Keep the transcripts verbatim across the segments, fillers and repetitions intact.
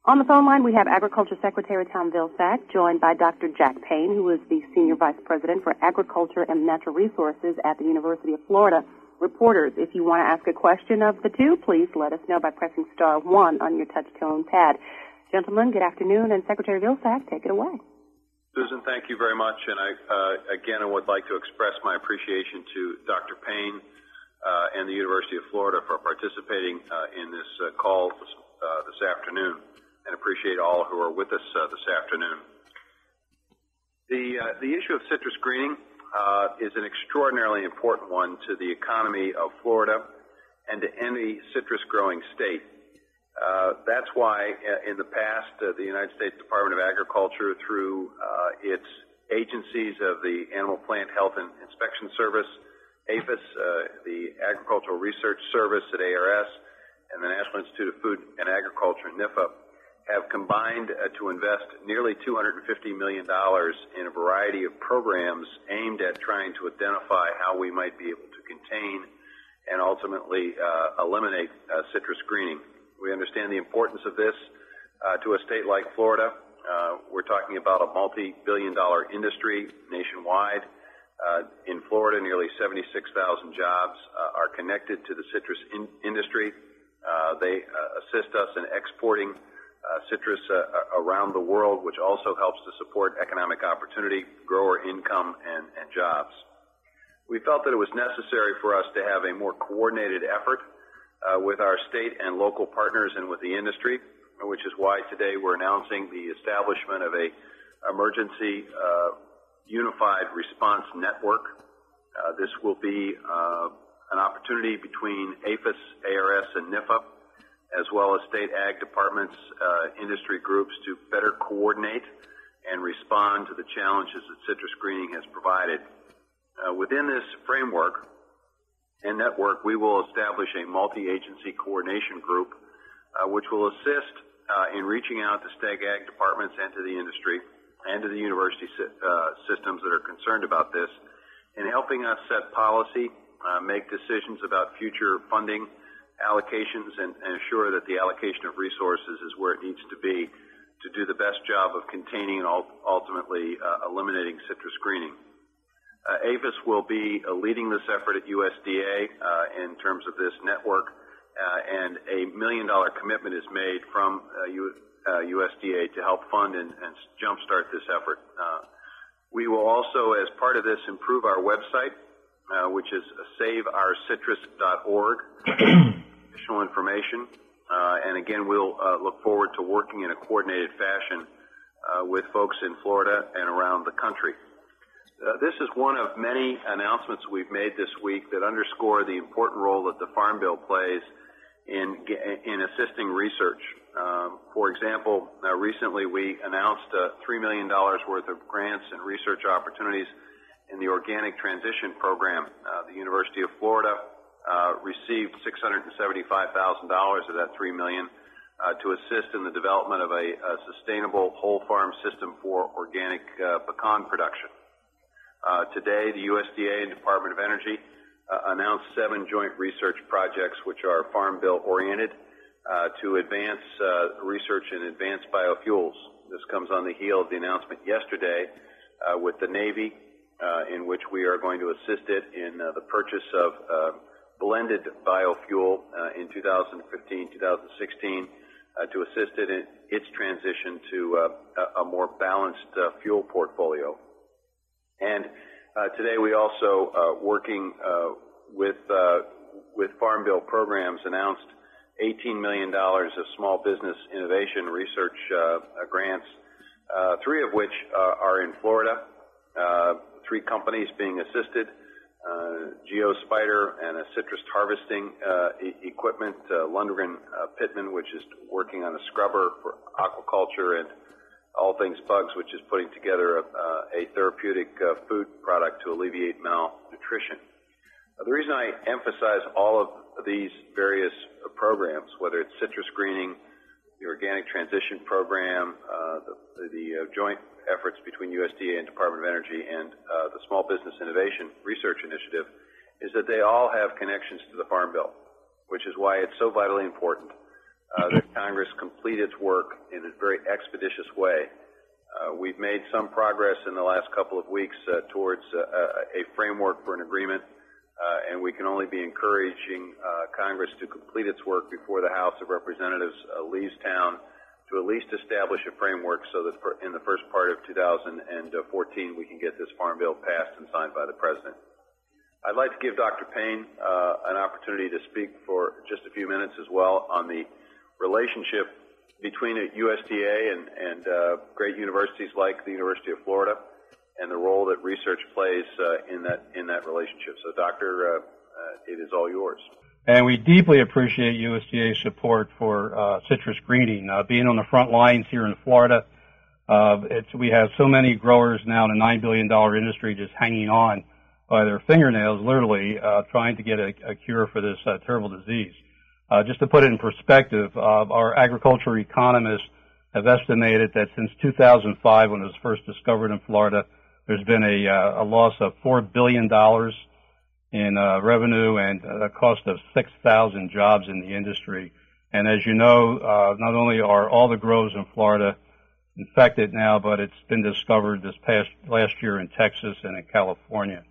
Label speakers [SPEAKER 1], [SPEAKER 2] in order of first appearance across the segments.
[SPEAKER 1] On the phone line, we have Agriculture Secretary Tom Vilsack, joined by Doctor Jack Payne, who is the Senior Vice President for Agriculture and Natural Resources at the University of Florida. Reporters, if you want to ask a question of the two, please let us know by pressing star one on your touch-tone pad. Gentlemen, good afternoon, and Secretary Vilsack, take it away.
[SPEAKER 2] Susan, thank you very much, and I, uh, again, I would like to express my appreciation to Doctor Payne uh, and the University of Florida for participating uh, in this uh, call this, uh, this afternoon, and appreciate all who are with us uh, this afternoon. The, uh, the issue of citrus greening uh, is an extraordinarily important one to the economy of Florida and to any citrus-growing state. Uh, that's why uh, in the past, uh, the United States Department of Agriculture, through uh, its agencies of the Animal Plant Health and Inspection Service, APHIS, uh, the Agricultural Research Service at A R S, and the National Institute of Food and Agriculture, N I F A, have combined uh, to invest nearly two hundred fifty million dollars in a variety of programs aimed at trying to identify how we might be able to contain and ultimately uh, eliminate uh, citrus greening. We understand the importance of this uh, to a state like Florida. Uh, we're talking about a multi-billion dollar industry nationwide. Uh, in Florida, nearly seventy-six thousand jobs uh, are connected to the citrus in- industry. Uh, they uh, assist us in exporting uh, citrus uh, around the world, which also helps to support economic opportunity, grower income, and, and jobs. We felt that it was necessary for us to have a more coordinated effort Uh, with our state and local partners and with the industry, which is why today we're announcing the establishment of a emergency uh, unified response network. Uh, this will be uh, an opportunity between APHIS, A R S, and N I F A, as well as state ag departments, uh, industry groups, to better coordinate and respond to the challenges that citrus greening has provided. Uh, within this framework and network, we will establish a multi-agency coordination group uh, which will assist uh, in reaching out to state ag departments and to the industry and to the university si- uh, systems that are concerned about this, in helping us set policy, uh, make decisions about future funding allocations, and, and assure that the allocation of resources is where it needs to be to do the best job of containing and ultimately uh, eliminating citrus greening. Uh, APHIS will be uh, leading this effort at U S D A uh, in terms of this network, uh, and a million dollar commitment is made from uh, U- uh, U S D A to help fund and, and jumpstart this effort. Uh, we will also, as part of this, improve our website, uh, which is save our citrus dot org, additional information, uh, and again, we'll uh, look forward to working in a coordinated fashion uh, with folks in Florida and around the country. Uh, this is one of many announcements we've made this week that underscore the important role that the Farm Bill plays in in assisting research. Um, for example, uh, recently we announced uh, three million dollars worth of grants and research opportunities in the Organic Transition Program. Uh, the University of Florida uh, received six hundred seventy-five thousand dollars of that three million dollars uh, to assist in the development of a, a sustainable whole farm system for organic uh, pecan production. Uh, today, the U S D A and Department of Energy uh, announced seven joint research projects which are Farm Bill oriented uh, to advance uh, research in advanced biofuels. This comes on the heel of the announcement yesterday uh, with the Navy, uh, in which we are going to assist it in uh, the purchase of uh, blended biofuel uh, in two thousand fifteen, two thousand sixteen uh, to assist it in its transition to uh, a more balanced uh, fuel portfolio. And uh, today we also, uh, working uh, with uh, with Farm Bill programs, announced eighteen million dollars of small business innovation research uh, grants, uh, three of which uh, are in Florida, uh, three companies being assisted, uh, GeoSpider and a citrus harvesting uh, e- equipment, uh, Lundgren uh, Pittman, which is working on a scrubber for aquaculture, and All Things Bugs, which is putting together a, uh, a therapeutic uh, food product to alleviate malnutrition. Uh, the reason I emphasize all of these various uh, programs, whether it's citrus greening, the Organic Transition Program, uh, the, the uh, joint efforts between U S D A and Department of Energy, and uh, the Small Business Innovation Research Initiative, is that they all have connections to the Farm Bill, which is why it's so vitally important uh, that Congress complete its work in a very expeditious way. Uh, we've made some progress in the last couple of weeks uh, towards uh, a framework for an agreement, uh, and we can only be encouraging uh, Congress to complete its work before the House of Representatives uh, leaves town, to at least establish a framework so that in the first part of two thousand fourteen we can get this Farm Bill passed and signed by the President. I'd like to give Doctor Payne uh, an opportunity to speak for just a few minutes as well on the relationship between U S D A and, and uh, great universities like the University of Florida and the role that research plays uh, in that in that relationship. So, Doctor, uh, uh, it is all yours.
[SPEAKER 3] And we deeply appreciate U S D A's support for uh, citrus greening. Uh, being on the front lines here in Florida, uh, it's, we have so many growers now in a nine billion dollars industry just hanging on by their fingernails, literally, uh, trying to get a, a cure for this uh, terrible disease. Uh, just to put it in perspective, uh, our agriculture economists have estimated that since two thousand five, when it was first discovered in Florida, there's been a, uh, a loss of four billion dollars in uh, revenue and a cost of six thousand jobs in the industry. And as you know, uh, not only are all the groves in Florida infected now, but it's been discovered this past last year in Texas and in California.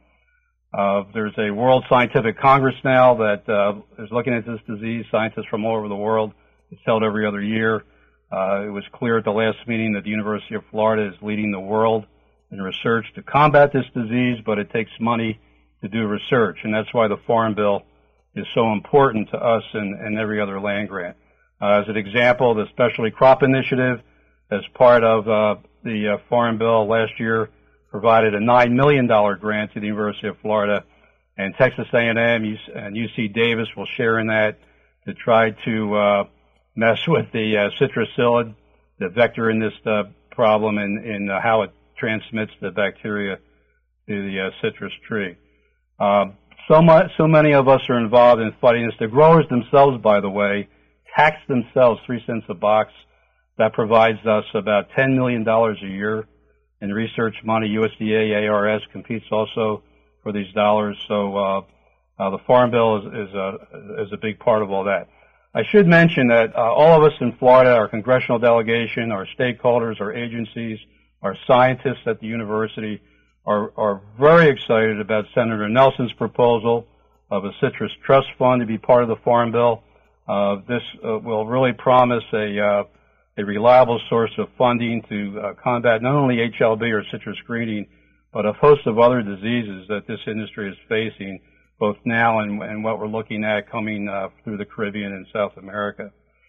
[SPEAKER 3] Uh, there's a World Scientific Congress now that uh, is looking at this disease. Scientists from all over the world. It's held every other year. Uh, it was clear at the last meeting that the University of Florida is leading the world in research to combat this disease, but it takes money to do research, and that's why the Farm Bill is so important to us and, and every other land grant. Uh, as an example, the Specialty Crop Initiative, as part of uh, the uh, Farm Bill last year, provided a nine million dollars grant to the University of Florida, and Texas A and M and U C Davis will share in that to try to uh, mess with the uh, citrus psyllid, the vector in this uh, problem, and, and uh, how it transmits the bacteria to the uh, citrus tree. Uh, so much, so many of us are involved in fighting this. The growers themselves, by the way, tax themselves three cents a box. That provides us about ten million dollars a year in research money. U S D A, A R S competes also for these dollars. So uh, uh, the Farm Bill is, is, a, is a big part of all that. I should mention that uh, all of us in Florida, our congressional delegation, our stakeholders, our agencies, our scientists at the university, are, are very excited about Senator Nelson's proposal of a citrus trust fund to be part of the Farm Bill. Uh, this uh, will really promise a uh, a reliable source of funding to uh, combat not only H L B or citrus greening, but a host of other diseases that this industry is facing, both now and, and what we're looking at coming uh, through the Caribbean and South America.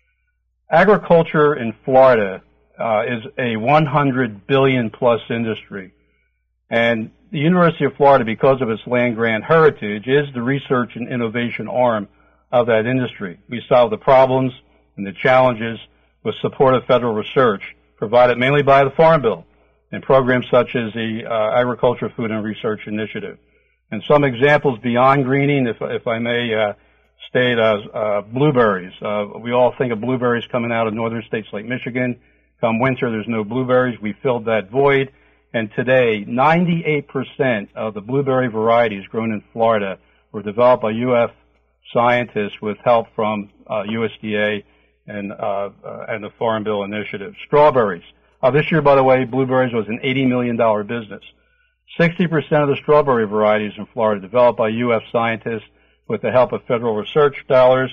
[SPEAKER 3] Agriculture in Florida uh, is a one hundred billion plus industry. And the University of Florida, because of its land grant heritage, is the research and innovation arm of that industry. We solve the problems and the challenges with support of federal research provided mainly by the Farm Bill and programs such as the uh, Agriculture, Food, and Research Initiative. And some examples beyond greening, if, if I may uh, state, uh, uh, blueberries. Uh, we all think of blueberries coming out of northern states like Michigan. Come winter, there's no blueberries. We filled that void. And today, ninety-eight percent of the blueberry varieties grown in Florida were developed by U F scientists with help from uh, U S D A and uh, uh, and the Farm Bill initiative. Strawberries. Uh, this year, by the way, blueberries was an eighty million dollars business. sixty percent of the strawberry varieties in Florida developed by U F scientists with the help of federal research dollars.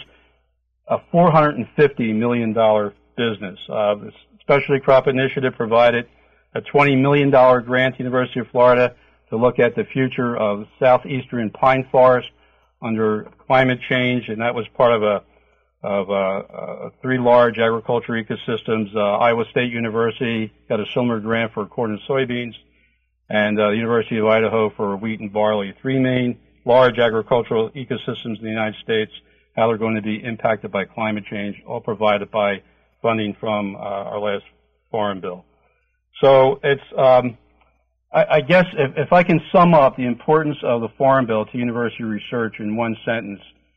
[SPEAKER 3] A four hundred fifty million dollars business. Uh, the Specialty Crop Initiative provided a twenty million dollars grant to the University of Florida to look at the future of southeastern pine forest under climate change, and that was part of a of uh, uh, three large agriculture ecosystems. Uh, Iowa State University got a similar grant for corn and soybeans, and uh, the University of Idaho for wheat and barley. Three main large agricultural ecosystems in the United States, how they're going to be impacted by climate change, all provided by funding from uh, our last Farm Bill. So it's, um, I, I guess if, if I can sum up the importance of the Farm Bill to university research in one sentence,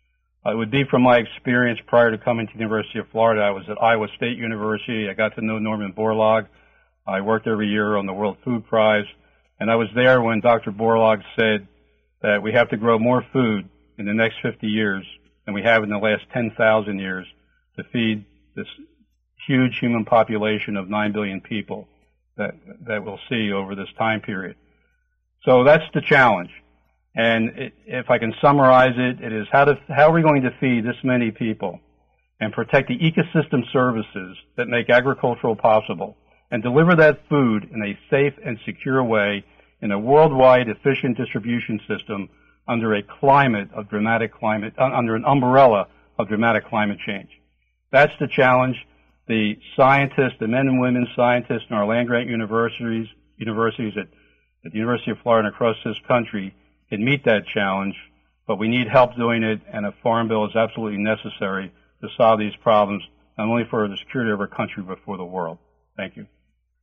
[SPEAKER 3] it would be from my experience prior to coming to the University of Florida. I was at Iowa State University. I got to know Norman Borlaug. I worked every year on the World Food Prize. And I was there when Doctor Borlaug said that we have to grow more food in the next fifty years than we have in the last ten thousand years to feed this huge human population of nine billion people that, that we'll see over this time period. So that's the challenge. And it, if I can summarize it, it is how, to, how are we going to feed this many people and protect the ecosystem services that make agricultural possible and deliver that food in a safe and secure way in a worldwide efficient distribution system under a climate of dramatic climate, uh, under an umbrella of dramatic climate change. That's the challenge. The scientists, the men and women scientists in our land-grant universities, universities at, at the University of Florida and across this country can meet that challenge, but we need help doing it, and a farm bill is absolutely necessary to solve these problems, not only for the security of our country, but for the world. Thank you.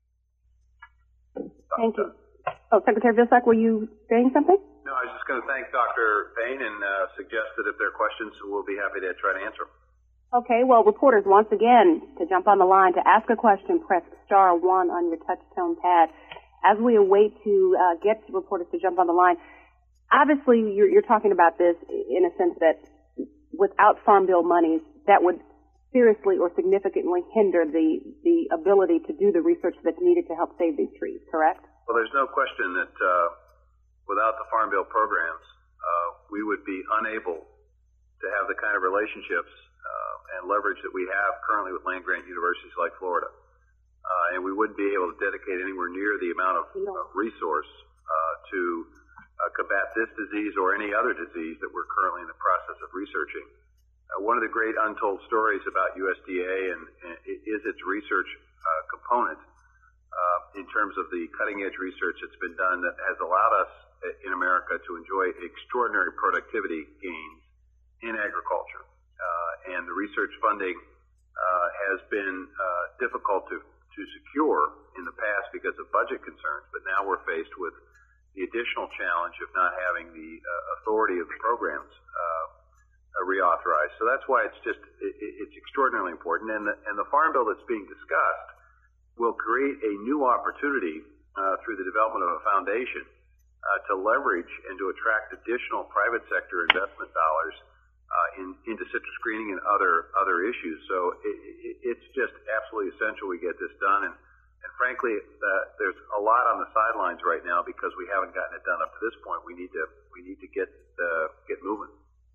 [SPEAKER 1] Thank you. Oh, Secretary Vilsack, were you saying something?
[SPEAKER 2] No, I was just going to thank Doctor Payne and uh, suggest that if there are questions, we'll be happy to try to answer them.
[SPEAKER 1] Okay, well, reporters, once again, to jump on the line, to ask a question, press star one on your touch-tone pad. As we await to uh, get reporters to jump on the line, obviously you're, you're talking about this in a sense that without Farm Bill monies, that would seriously or significantly hinder the, the ability to do the research that's needed to help save these trees, correct?
[SPEAKER 2] Well, there's no question that uh, without the Farm Bill programs, uh, we would be unable to have the kind of relationships uh, and leverage that we have currently with land-grant universities like Florida. Uh, and we wouldn't be able to dedicate anywhere near the amount of uh, resource uh, to uh, combat this disease or any other disease that we're currently in the process of researching. Uh, one of the great untold stories about U S D A and, and is its research uh, component uh, in terms of the cutting-edge research that's been done that has allowed us in America to enjoy extraordinary productivity gains in agriculture. Uh, and the research funding uh, has been uh, difficult to, to secure in the past because of budget concerns, but now we're faced with the additional challenge of not having the uh, authority of the programs uh, uh, reauthorized. So that's why it's just, it, it's extraordinarily important. And the, and the Farm Bill that's being discussed will create a new opportunity uh, through the development of a foundation uh, to leverage and to attract additional private sector investment dollars uh, in, into citrus greening and other other issues. So it, it, it's just absolutely essential we get this done. And, and frankly, uh, there's a lot on the sidelines right now because we haven't gotten it done up to this point. We need to we need to get uh, get moving.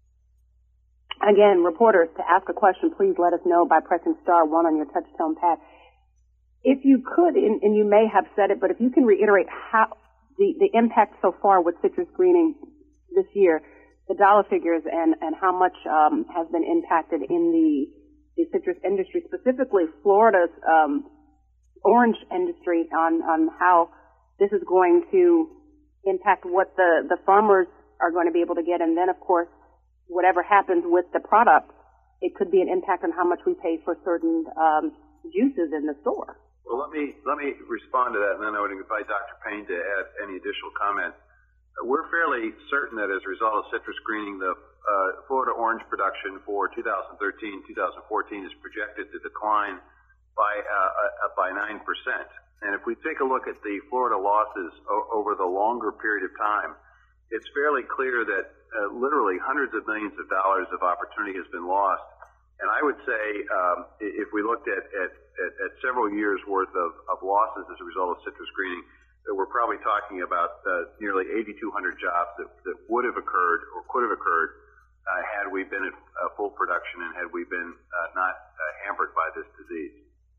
[SPEAKER 1] Again, reporters, to ask a question, please let us know by pressing star one on your touch-tone pad. If you could, and, and you may have said it, but if you can reiterate how the, the impact so far with citrus greening this year, the dollar figures and, and how much um, has been impacted in the, the citrus industry, specifically Florida's um, orange industry, on, on how this is going to impact what the, the farmers are going to be able to get, and then, of course, whatever happens with the product, it could be an impact on how much we pay for certain um, juices in the store.
[SPEAKER 2] Well, let me let me respond to that, and then I would invite Doctor Payne to add any additional comment. Uh, we're fairly certain that as a result of citrus greening, the uh, Florida orange production for two thousand thirteen two thousand fourteen is projected to decline by uh, uh, by nine percent. And if we take a look at the Florida losses o- over the longer period of time, it's fairly clear that uh, literally hundreds of millions of dollars of opportunity has been lost. And I would say um, if we looked at, at, at, at several years' worth of, of losses as a result of citrus greening, that we're probably talking about uh, nearly eighty-two hundred jobs that, that would have occurred or could have occurred uh, had we been at uh, full production and had we been uh, not uh, hampered by this disease.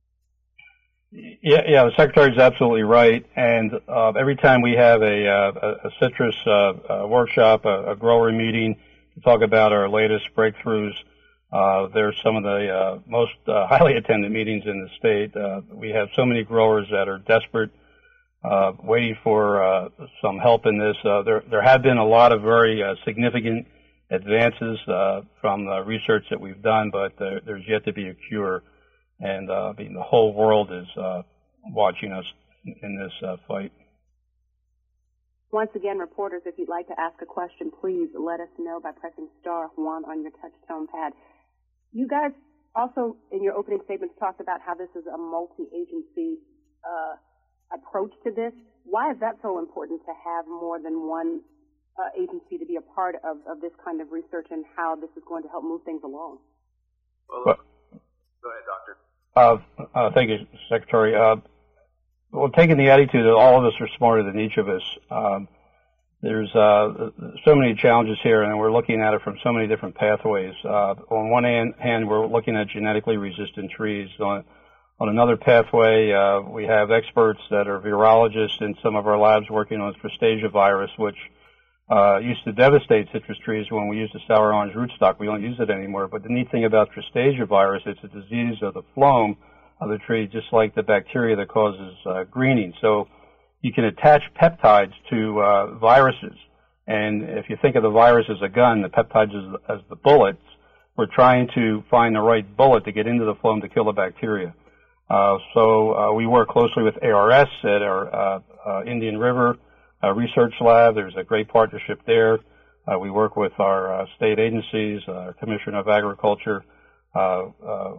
[SPEAKER 3] Yeah, yeah, the Secretary is absolutely right. And uh, every time we have a, uh, a citrus uh, a workshop, a, a grower meeting to talk about our latest breakthroughs, uh, they're some of the uh, most uh, highly attended meetings in the state. Uh, we have so many growers that are desperate, uh, waiting for uh, some help in this. Uh, there, there have been a lot of very uh, significant advances uh, from the research that we've done, but there, there's yet to be a cure. And uh, I mean, the whole world is uh, watching us in this uh, fight.
[SPEAKER 1] Once again, reporters, if you'd like to ask a question, please let us know by pressing star one on your touch-tone pad. You guys also, in your opening statements, talked about how this is a multi-agency uh, approach to this. Why is that so important to have more than one uh, agency to be a part of, of this kind of research, and how this is going to help move things along?
[SPEAKER 2] Well, Go ahead, Doctor.
[SPEAKER 3] Uh, uh, thank you, Secretary. Uh, well, taking the attitude that all of us are smarter than each of us, um, there's uh, so many challenges here, and we're looking at it from so many different pathways. Uh, on one hand, hand, we're looking at genetically resistant trees. On, on another pathway, uh, we have experts that are virologists in some of our labs working on Fristasia virus, which uh, used to devastate citrus trees when we used the sour orange rootstock. We don't use it anymore. But the neat thing about Fristasia virus, it's a disease of the phloem of the tree, just like the bacteria that causes uh, greening. So you can attach peptides to uh, viruses. And if you think of the virus as a gun, the peptides as, as the bullets, we're trying to find the right bullet to get into the phloem to kill the bacteria. Uh, so uh, we work closely with A R S at our uh, uh, Indian River uh, Research Lab. There's a great partnership there. Uh, we work with our uh, state agencies, uh, our Commissioner of Agriculture, uh, uh,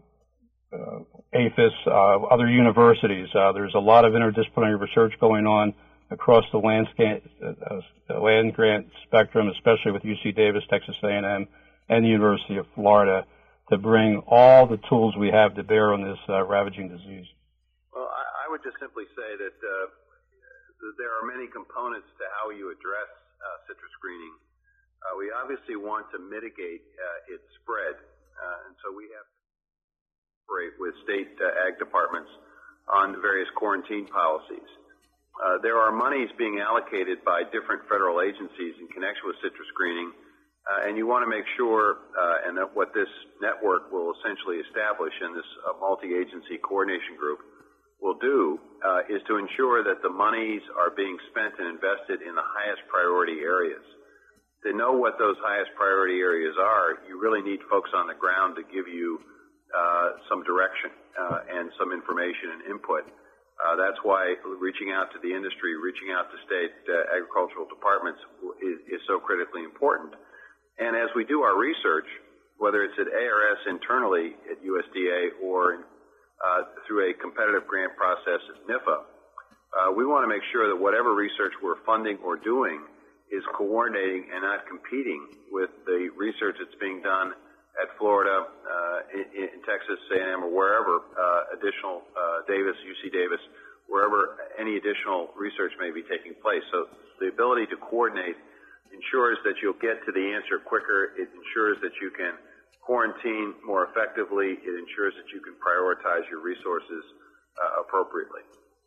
[SPEAKER 3] uh, APHIS, uh, other universities. Uh, there's a lot of interdisciplinary research going on across the landscape, uh, land grant spectrum, especially with U C Davis, Texas A and M, and the University of Florida, to bring all the tools we have to bear on this uh, ravaging disease.
[SPEAKER 2] Well, I, I would just simply say that uh, there are many components to how you address uh, citrus greening. Uh, we obviously want to mitigate uh, its spread, uh, and so we have to operate with state uh, ag departments on various quarantine policies. Uh, there are monies being allocated by different federal agencies in connection with citrus greening. Uh, and you want to make sure, uh, and that what this network will essentially establish, and this uh, multi-agency coordination group will do, uh, is to ensure that the monies are being spent and invested in the highest priority areas. To know what those highest priority areas are, you really need folks on the ground to give you uh, some direction uh, and some information and input. Uh, that's why reaching out to the industry, reaching out to state uh, agricultural departments is, is so critically important. And as we do our research, whether it's at A R S internally at U S D A or uh, through a competitive grant process at N I F A, uh, we want to make sure that whatever research we're funding or doing is coordinating and not competing with the research that's being done at Florida, uh, in, in Texas A and M, or wherever uh, additional uh, Davis, U C Davis, wherever any additional research may be taking place. So the ability to coordinate ensures that you'll get to the answer quicker. It ensures that you can quarantine more effectively. It ensures that you can prioritize your resources uh, appropriately.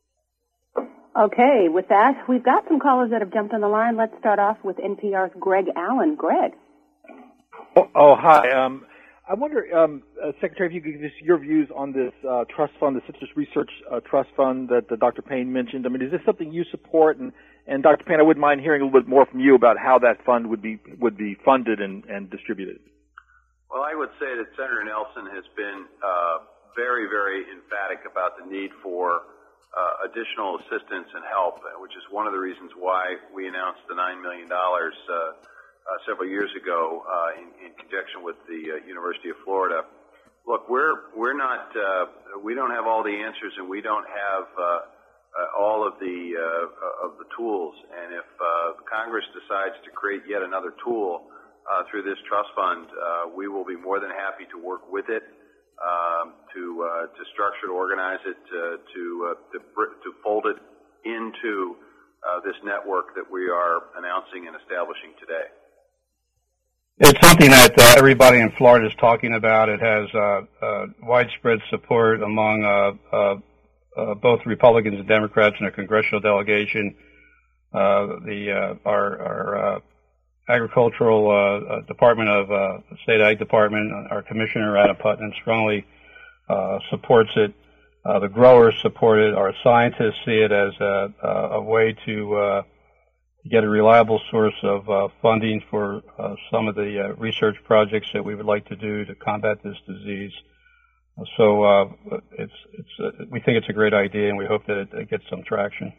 [SPEAKER 1] Okay, with that, we've got some callers that have jumped on the line. Let's start off with N P R's Greg Allen. Greg.
[SPEAKER 4] Oh, oh hi. Um, I wonder, um, uh, Secretary, if you could give us your views on this uh, trust fund, the Citrus Research uh, Trust Fund that uh, Doctor Payne mentioned. I mean, is this something you support? And, and Doctor Payne, I wouldn't mind hearing a little bit more from you about how that fund would be would be funded and, and distributed.
[SPEAKER 2] Well, I would say that Senator Nelson has been uh, very, very emphatic about the need for uh, additional assistance and help, which is one of the reasons why we announced the nine million dollars uh, uh, several years ago uh, in, in conjunction with the uh, University of Florida. Look, we're we're not uh, we don't have all the answers, and we don't have uh, uh, all of the uh, of the tools. And if uh, Congress decides to create yet another tool uh, through this trust fund, uh, we will be more than happy to work with it, um, to uh, to structure, to organize it, uh, to uh, to to fold it into uh, this network that we are announcing and establishing today.
[SPEAKER 3] It's something that uh, everybody in Florida is talking about. It has uh, uh, widespread support among uh, uh, uh, both Republicans and Democrats in a congressional delegation. Uh, the uh, our, our uh, agricultural uh, uh, department of uh, state ag department, our commissioner Adam Putnam strongly uh, supports it. Uh, the growers support it. Our scientists see it as a, a way to uh, get a reliable source of uh, funding for uh, some of the uh, research projects that we would like to do to combat this disease. So uh, it's it's uh, we think it's a great idea, and we hope that it, it gets some traction.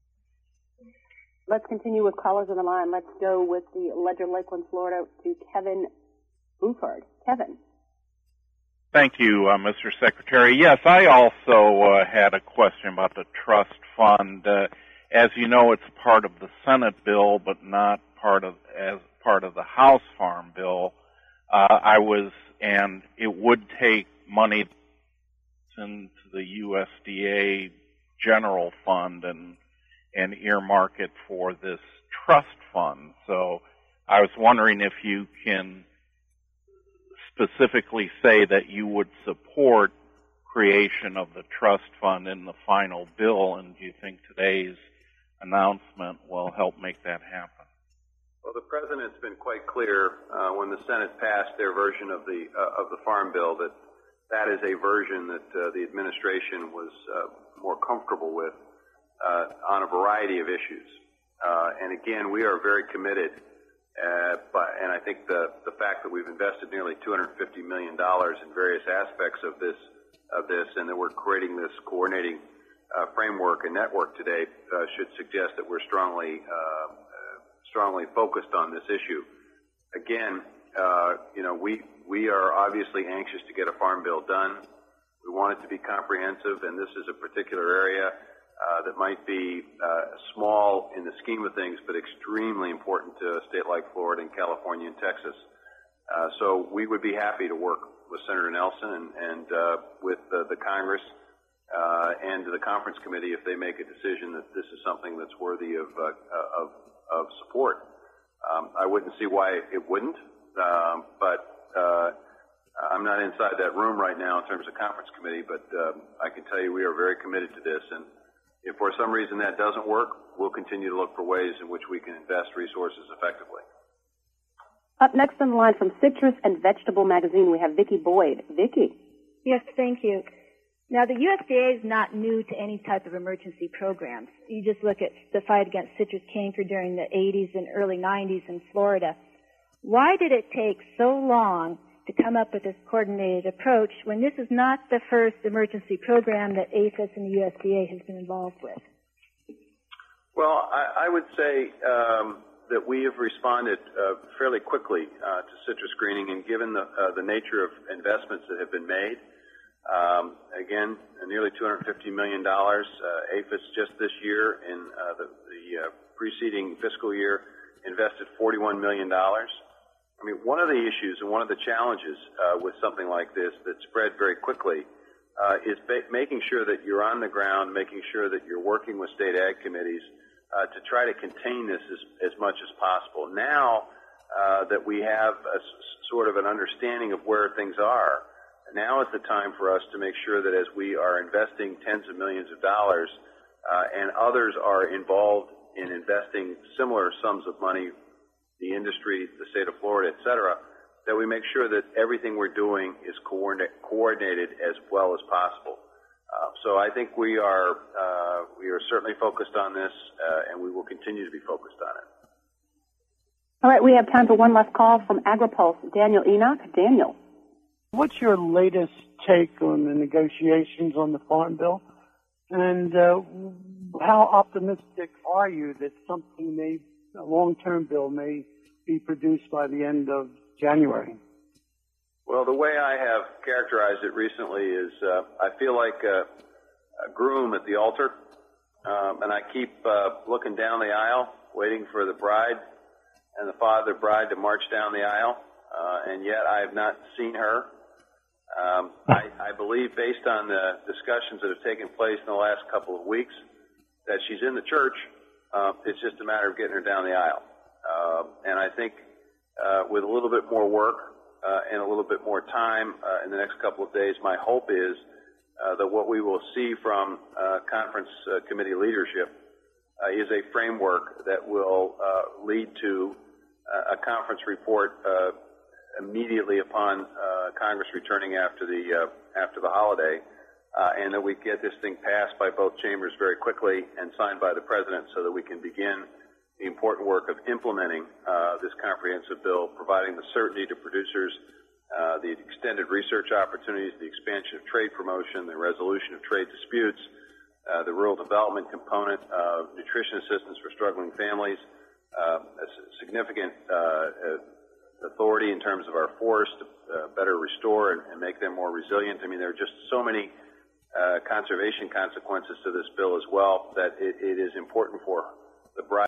[SPEAKER 1] Let's continue with callers on the line. Let's go with the Ledger Lakeland, Florida, to Kevin Buford. Kevin.
[SPEAKER 5] Thank you, uh, Mister Secretary. Yes, I also uh, had a question about the trust fund. Uh, As you know, it's part of the Senate bill, but not part of as part of the House Farm Bill. Uh, I was, and it would take money into the U S D A general fund and and earmark it for this trust fund. So I was wondering if you can specifically say that you would support creation of the trust fund in the final bill, and do you think today's announcement will help make that happen?
[SPEAKER 2] Well, the President's been quite clear uh, when the Senate passed their version of the uh, of the Farm Bill that that is a version that uh, the administration was uh, more comfortable with uh, on a variety of issues. Uh, and again, we are very committed, uh, but, and I think the, the fact that we've invested nearly two hundred fifty million dollars in various aspects of this, of this, and that we're creating this coordinating uh, framework and network today uh, should suggest that we're strongly, uh, strongly focused on this issue. Again, uh, you know, we, we are obviously anxious to get a farm bill done. We want it to be comprehensive, and this is a particular area uh, that might be uh, small in the scheme of things, but extremely important to a state like Florida and California and Texas. Uh, so we would be happy to work with Senator Nelson and, and uh, with uh, the Congress uh, and the conference committee if they make a decision that this is something that's worthy of, uh, of, of support. Um, I wouldn't see why it wouldn't, um, but uh, I'm not inside that room right now in terms of conference committee, but um, I can tell you we are very committed to this, and if for some reason that doesn't work, we'll continue to look for ways in which we can invest resources effectively.
[SPEAKER 1] Up next on the line from Citrus and Vegetable Magazine, we have Vicki Boyd. Vicki.
[SPEAKER 6] Yes, thank you. Now, the U S D A is not new to any type of emergency programs. You just look at the fight against citrus canker during the eighties and early nineties in Florida. Why did it take so long to come up with this coordinated approach when this is not the first emergency program that APHIS and the U S D A has been involved with?
[SPEAKER 2] Well, I, I would say um, that we have responded uh, fairly quickly uh, to citrus greening, and given the, uh, the nature of investments that have been made, um, again, nearly two hundred fifty million dollars. Uh, APHIS just this year in uh, the, the uh, preceding fiscal year invested forty-one million dollars. I mean, one of the issues and one of the challenges uh, with something like this that spread very quickly uh, is ba- making sure that you're on the ground, making sure that you're working with state ag committees uh, to try to contain this as, as much as possible. Now uh, that we have a, sort of an understanding of where things are, now is the time for us to make sure that as we are investing tens of millions of dollars uh, and others are involved in investing similar sums of money, the industry, the state of Florida, et cetera, that we make sure that everything we're doing is coordinate, coordinated as well as possible. Uh, so I think we are uh, we are certainly focused on this, uh, and we will continue to be focused on it.
[SPEAKER 1] All right, we have time for one last call from AgriPulse. Daniel Enoch. Daniel.
[SPEAKER 7] What's your latest take on the negotiations on the Farm Bill? And uh, how optimistic are you that something may, a long-term bill may be produced by the end of January?
[SPEAKER 2] Well, the way I have characterized it recently is uh, I feel like a, a groom at the altar, um, and I keep uh, looking down the aisle, waiting for the bride and the father of the bride to march down the aisle, uh, and yet I have not seen her. Um, I, I believe, based on the discussions that have taken place in the last couple of weeks, that she's in the church. Uh, it's just a matter of getting her down the aisle. Uh, and I think uh, with a little bit more work uh, and a little bit more time uh, in the next couple of days, my hope is uh, that what we will see from uh, conference uh, committee leadership uh, is a framework that will uh, lead to uh, a conference report uh, immediately upon uh, Congress returning after the uh, after the holiday, uh, and that we get this thing passed by both chambers very quickly and signed by the President so that we can begin the important work of implementing uh, this comprehensive bill, providing the certainty to producers, uh, the extended research opportunities, the expansion of trade promotion, the resolution of trade disputes, uh, the rural development component, uh, nutrition assistance for struggling families, uh, a significant uh, authority in terms of our forests to uh, better restore and, and make them more resilient. I mean, there are just so many uh, conservation consequences to this bill as well that it, it is important for the bride